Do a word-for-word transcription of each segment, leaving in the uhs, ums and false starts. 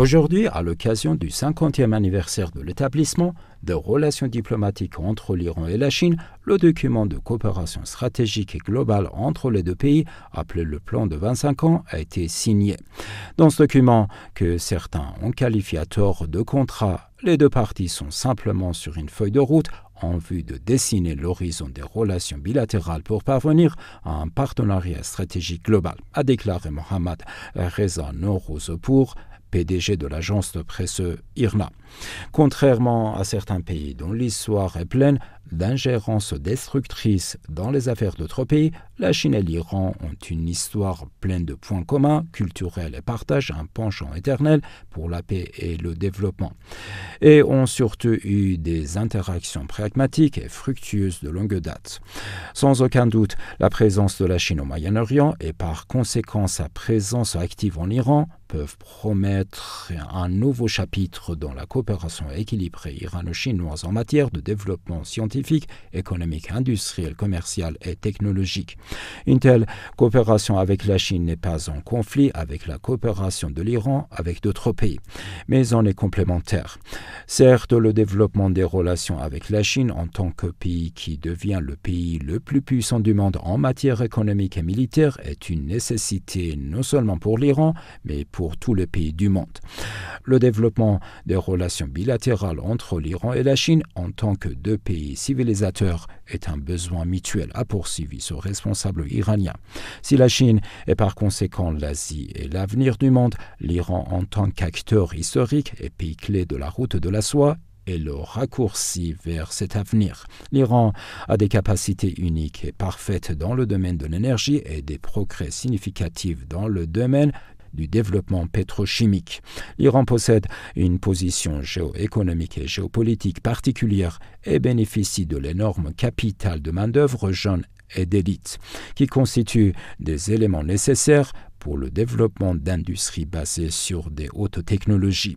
Aujourd'hui, à l'occasion du cinquantième anniversaire de l'établissement des relations diplomatiques entre l'Iran et la Chine, le document de coopération stratégique et globale entre les deux pays, appelé le plan de vingt-cinq ans, a été signé. Dans ce document, que certains ont qualifié à tort de contrat, les deux parties sont simplement sur une feuille de route en vue de dessiner l'horizon des relations bilatérales pour parvenir à un partenariat stratégique global, a déclaré Mohammad Reza Norozopour, P D G de l'agence de presse I R N A. Contrairement à certains pays dont l'histoire est pleine d'ingérences destructrices dans les affaires d'autres pays, la Chine et l'Iran ont une histoire pleine de points communs, culturels et partagent un penchant éternel pour la paix et le développement, et ont surtout eu des interactions pragmatiques et fructueuses de longue date. Sans aucun doute, la présence de la Chine au Moyen-Orient et par conséquent sa présence active en Iran peuvent promettre un nouveau chapitre dans la coopération équilibrée irano-chinoise en matière de développement scientifique, économique, industriel, commercial et technologique. Une telle coopération avec la Chine n'est pas en conflit avec la coopération de l'Iran avec d'autres pays, mais en est complémentaire. Certes, le développement des relations avec la Chine en tant que pays qui devient le pays le plus puissant du monde en matière économique et militaire est une nécessité non seulement pour l'Iran, mais pour tous les pays du monde. Le développement des relations bilatérales entre l'Iran et la Chine en tant que deux pays civilisateurs est un besoin mutuel, a poursuivi ce responsable iranien. Si la Chine est par conséquent l'Asie et l'avenir du monde, l'Iran en tant qu'acteur historique et pays clé de la route de la soie est le raccourci vers cet avenir. L'Iran a des capacités uniques et parfaites dans le domaine de l'énergie et des progrès significatifs dans le domaine du développement pétrochimique. L'Iran possède une position géoéconomique et géopolitique particulière et bénéficie de l'énorme capital de main-d'œuvre jeune et d'élite, qui constituent des éléments nécessaires pour le développement d'industries basées sur des hautes technologies.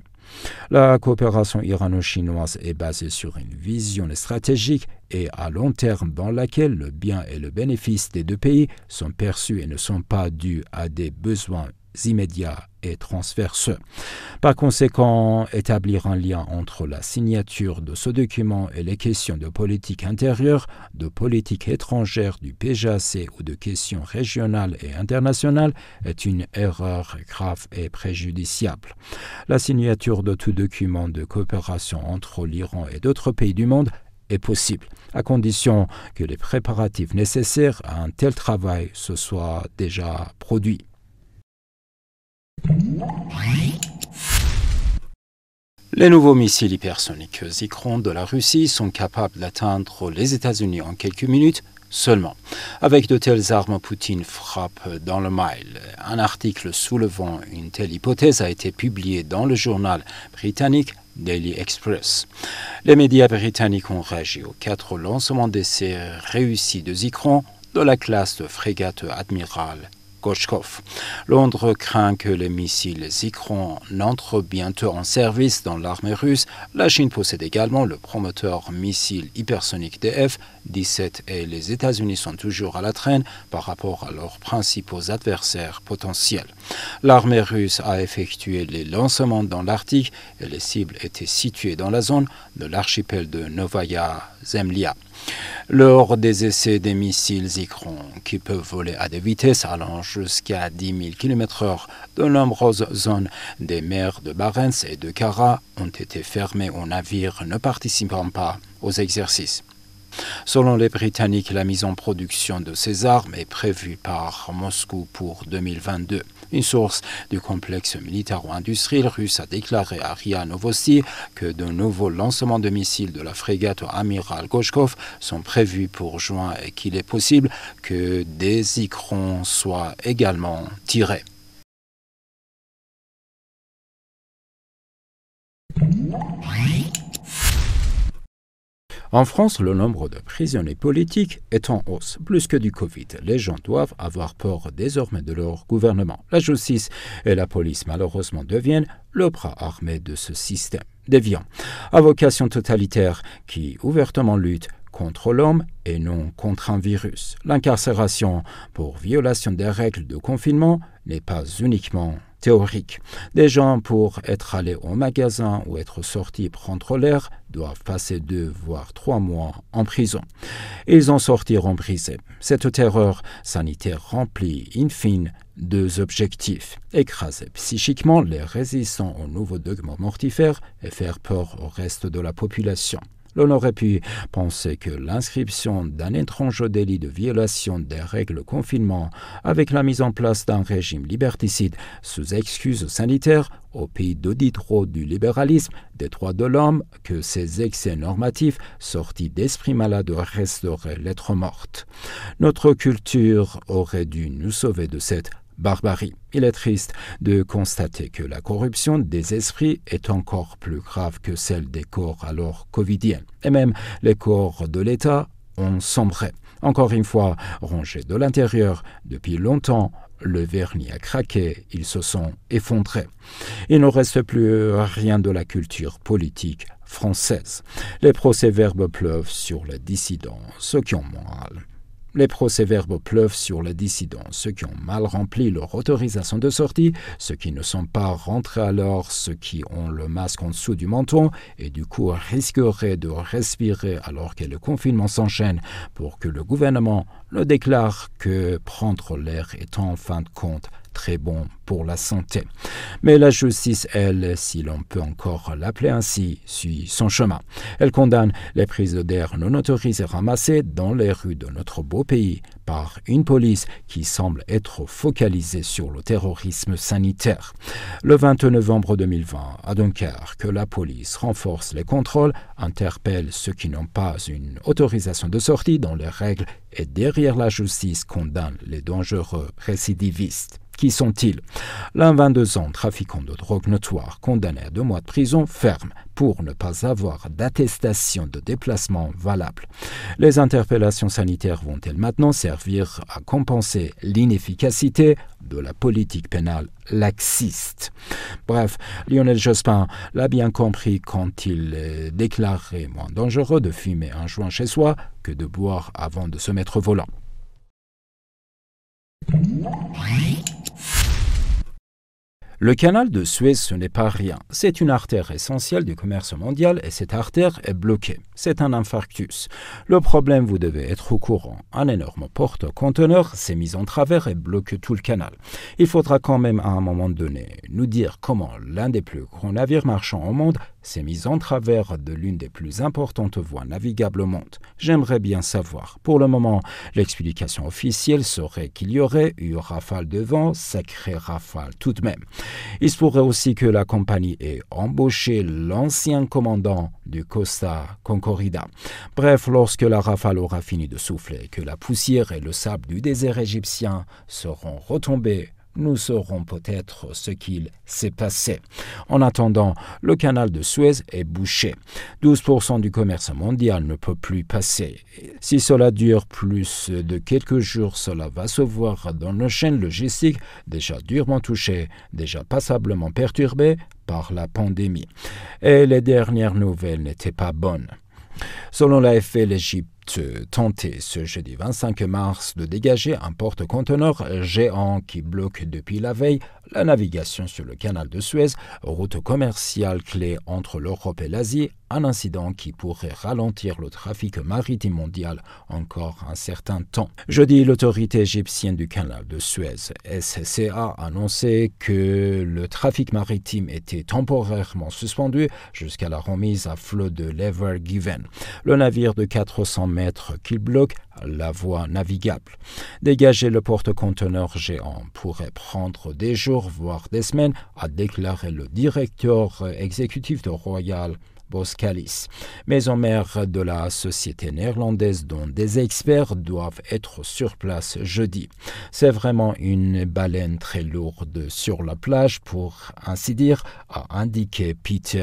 La coopération irano-chinoise est basée sur une vision stratégique et à long terme dans laquelle le bien et le bénéfice des deux pays sont perçus et ne sont pas dus à des besoins immédiats et transversaux. Par conséquent, établir un lien entre la signature de ce document et les questions de politique intérieure, de politique étrangère, du P J C ou de questions régionales et internationales est une erreur grave et préjudiciable. La signature de tout document de coopération entre l'Iran et d'autres pays du monde est possible, à condition que les préparatifs nécessaires à un tel travail se soient déjà produits. Les nouveaux missiles hypersoniques Zikron de la Russie sont capables d'atteindre les États-Unis en quelques minutes seulement. Avec de telles armes, Poutine frappe dans le mille. Un article soulevant une telle hypothèse a été publié dans le journal britannique Daily Express. Les médias britanniques ont réagi aux quatre lancements d'essais réussis de Zikron de la classe de frégate Admiral Gorchkov. Londres craint que les missiles Zikron n'entrent bientôt en service dans l'armée russe. La Chine possède également le promoteur missile hypersonique D F dix-sept et les États-Unis sont toujours à la traîne par rapport à leurs principaux adversaires potentiels. L'armée russe a effectué les lancements dans l'Arctique et les cibles étaient situées dans la zone de l'archipel de Novaya Zemlya. Lors des essais des missiles Zikron, qui peuvent voler à des vitesses allant jusqu'à dix mille kilomètres heure, de nombreuses zones des mers de Barents et de Kara ont été fermées aux navires ne participant pas aux exercices. Selon les Britanniques, la mise en production de ces armes est prévue par Moscou pour deux mille vingt-deux. Une source du complexe militaro-industriel russe a déclaré à R I A Novosti que de nouveaux lancements de missiles de la frégate Amiral Gorchkov sont prévus pour juin et qu'il est possible que des Zikrons soient également tirés. En France, le nombre de prisonniers politiques est en hausse, plus que du Covid. Les gens doivent avoir peur désormais de leur gouvernement. La justice et la police, malheureusement, deviennent le bras armé de ce système déviant, à vocation totalitaire, qui ouvertement lutte contre l'homme et non contre un virus. L'incarcération pour violation des règles de confinement n'est pas uniquement théorique. Des gens, pour être allés au magasin ou être sortis prendre l'air, doivent passer deux voire trois mois en prison. Ils en sortiront brisés. Cette terreur sanitaire remplit, in fine, deux objectifs: écraser psychiquement les résistants aux nouveaux dogmes mortifères et faire peur au reste de la population. L'on aurait pu penser que l'inscription d'un étrange délit de violation des règles de confinement avec la mise en place d'un régime liberticide sous excuse sanitaire au pays d'auditro du libéralisme, des droits de l'homme, que ces excès normatifs sortis d'esprit malade resteraient lettre morte. Notre culture aurait dû nous sauver de cette barbarie. Il est triste de constater que la corruption des esprits est encore plus grave que celle des corps alors covidiens. Et même les corps de l'État ont sombré. Encore une fois, rongés de l'intérieur, depuis longtemps, le vernis a craqué, ils se sont effondrés. Il ne reste plus rien de la culture politique française. Les procès-verbes pleuvent sur les dissidents, ceux qui ont mal. Les procès-verbes pleuvent sur les dissidents, ceux qui ont mal rempli leur autorisation de sortie, ceux qui ne sont pas rentrés alors, ceux qui ont le masque en dessous du menton et du coup risqueraient de respirer alors que le confinement s'enchaîne pour que le gouvernement ne déclare que prendre l'air est en fin de compte très bon pour la santé. Mais la justice, elle, si l'on peut encore l'appeler ainsi, suit son chemin. Elle condamne les prises d'air non autorisées ramassées dans les rues de notre beau pays par une police qui semble être focalisée sur le terrorisme sanitaire. Le vingt novembre deux mille vingt, à Dunkerque, la police renforce les contrôles, interpelle ceux qui n'ont pas une autorisation de sortie dans les règles et derrière la justice condamne les dangereux récidivistes. Qui sont-ils? L'un vingt-deux ans, trafiquant de drogue notoire, condamné à deux mois de prison ferme pour ne pas avoir d'attestation de déplacement valable. Les interpellations sanitaires vont-elles maintenant servir à compenser l'inefficacité de la politique pénale laxiste? Bref, Lionel Jospin l'a bien compris quand il déclarait moins dangereux de fumer un joint chez soi que de boire avant de se mettre au volant. Le canal de Suez, ce n'est pas rien. C'est une artère essentielle du commerce mondial et cette artère est bloquée. C'est un infarctus. Le problème, vous devez être au courant. Un énorme porte-conteneur s'est mis en travers et bloque tout le canal. Il faudra quand même à un moment donné nous dire comment l'un des plus gros navires marchands au monde s'est mis en travers de l'une des plus importantes voies navigables au monde. J'aimerais bien savoir. Pour le moment, l'explication officielle serait qu'il y aurait eu rafale de vent, sacrée rafale tout de même. Il se pourrait aussi que la compagnie ait embauché l'ancien commandant du Costa Concordia. Bref, lorsque la rafale aura fini de souffler, que la poussière et le sable du désert égyptien seront retombés, nous saurons peut-être ce qu'il s'est passé. En attendant, le canal de Suez est bouché. douze pour cent du commerce mondial ne peut plus passer. Si cela dure plus de quelques jours, cela va se voir dans nos chaînes logistiques déjà durement touchées, déjà passablement perturbées par la pandémie. Et les dernières nouvelles n'étaient pas bonnes. Selon l'A F P, l'Égypte tentait ce jeudi vingt-cinq mars de dégager un porte-conteneur géant qui bloque depuis la veille la navigation sur le canal de Suez, route commerciale clé entre l'Europe et l'Asie, un incident qui pourrait ralentir le trafic maritime mondial encore un certain temps. Jeudi, l'autorité égyptienne du canal de Suez, S C A, a annoncé que le trafic maritime était temporairement suspendu jusqu'à la remise à flot de l'Ever Given, le navire de quatre cents mètres qui bloque la voie navigable. Dégager le porte-conteneur géant pourrait prendre des jours, voire des semaines, a déclaré le directeur exécutif de Royal Boskalis, maison mère de la société néerlandaise dont des experts doivent être sur place jeudi. C'est vraiment une baleine très lourde sur la plage, pour ainsi dire, a indiqué Peter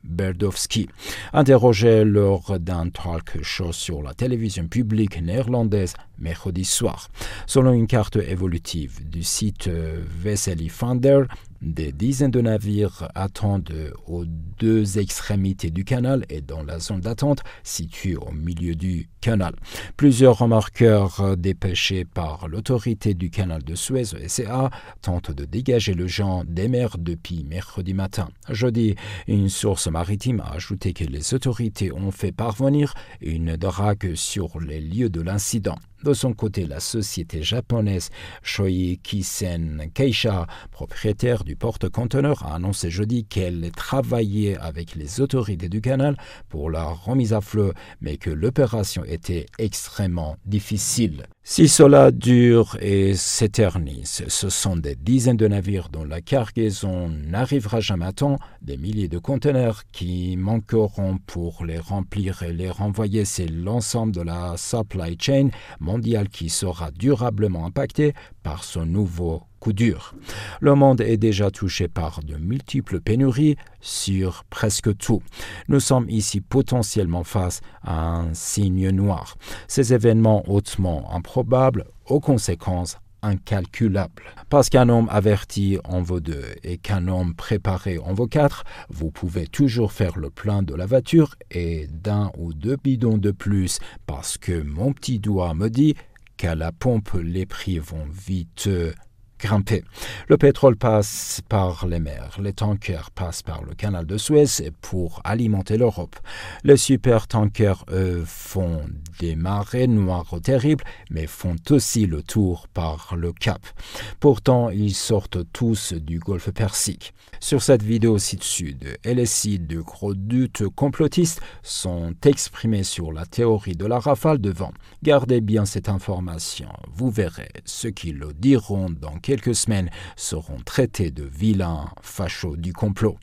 Berdowski. Interrogé lors d'un talk show sur la télévision publique néerlandaise mercredi soir. Selon une carte évolutive du site Vesely Finder, des dizaines de navires attendent aux deux extrémités du canal et dans la zone d'attente située au milieu du canal. Plusieurs remorqueurs dépêchés par l'autorité du canal de Suez, S C A, tentent de dégager le Jean des mers depuis mercredi matin. Jeudi, une source maritime a ajouté que les autorités ont fait parvenir une drague sur les lieux de l'incident. De son côté, la société japonaise Shoei Kisen Keisha, propriétaire du porte-conteneurs, a annoncé jeudi qu'elle travaillait avec les autorités du canal pour la remise à flot, mais que l'opération était extrêmement difficile. Si cela dure et s'éternise, ce sont des dizaines de navires dont la cargaison n'arrivera jamais à temps, des milliers de conteneurs qui manqueront pour les remplir et les renvoyer. C'est l'ensemble de la supply chain mondiale qui sera durablement impacté par ce nouveau coup dur. Le monde est déjà touché par de multiples pénuries sur presque tout. Nous sommes ici potentiellement face à un signe noir. Ces événements hautement improbables aux conséquences incalculables. Parce qu'un homme averti en vaut deux et qu'un homme préparé en vaut quatre, vous pouvez toujours faire le plein de la voiture et d'un ou deux bidons de plus parce que mon petit doigt me dit qu'à la pompe les prix vont vite grimper. Le pétrole passe par les mers, les tankers passent par le canal de Suez pour alimenter l'Europe. Les supertankers, eux, font des marées noires terribles, mais font aussi le tour par le Cap. Pourtant, ils sortent tous du golfe Persique. Sur cette vidéo ci-dessus, de L S I, de gros doutes complotistes sont exprimés sur la théorie de la rafale de vent. Gardez bien cette information, vous verrez, ceux qui le diront dans quelques semaines seront traités de vilains fachos du complot.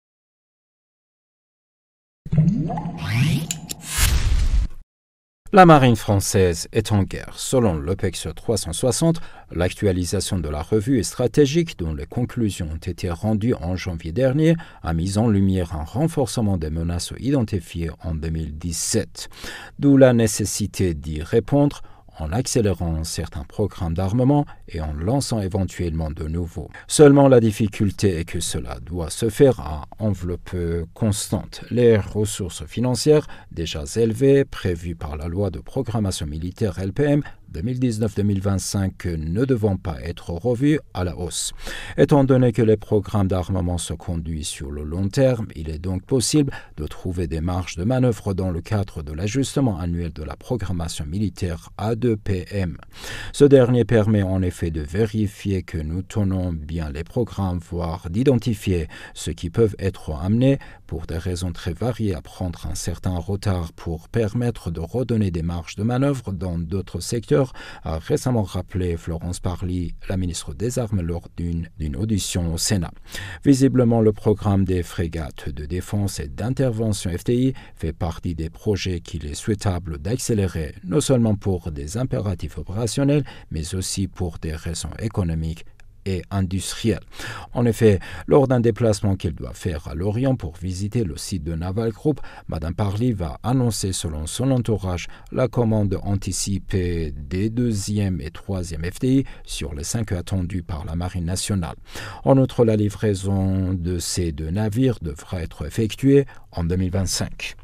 La marine française est en guerre. Selon l'OPEX trois cent soixante, l'actualisation de la revue est stratégique dont les conclusions ont été rendues en janvier dernier a mis en lumière un renforcement des menaces identifiées en deux mille dix-sept. D'où la nécessité d'y répondre en accélérant certains programmes d'armement et en lançant éventuellement de nouveaux. Seulement la difficulté est que cela doit se faire à enveloppe constante. Les ressources financières déjà élevées, prévues par la loi de programmation militaire L P M deux mille dix-neuf deux mille vingt-cinq ne devant pas être revues à la hausse. Étant donné que les programmes d'armement se conduisent sur le long terme, il est donc possible de trouver des marges de manœuvre dans le cadre de l'ajustement annuel de la programmation militaire A deux P M. Ce dernier permet en effet de vérifier que nous tenons bien les programmes, voire d'identifier ceux qui peuvent être amenés, pour des raisons très variées, à prendre un certain retard pour permettre de redonner des marges de manœuvre dans d'autres secteurs, a récemment rappelé Florence Parly, la ministre des Armes, lors d'une d'une audition au Sénat. Visiblement, le programme des frégates de défense et d'intervention F T I fait partie des projets qu'il est souhaitable d'accélérer, non seulement pour des impératifs opérationnels, mais aussi pour des raisons économiques et industrielle. En effet, lors d'un déplacement qu'il doit faire à Lorient pour visiter le site de Naval Group, Mme Parly va annoncer selon son entourage la commande anticipée des deuxième et troisième F T I sur les cinq attendus par la Marine nationale. En outre, la livraison de ces deux navires devra être effectuée en deux mille vingt-cinq.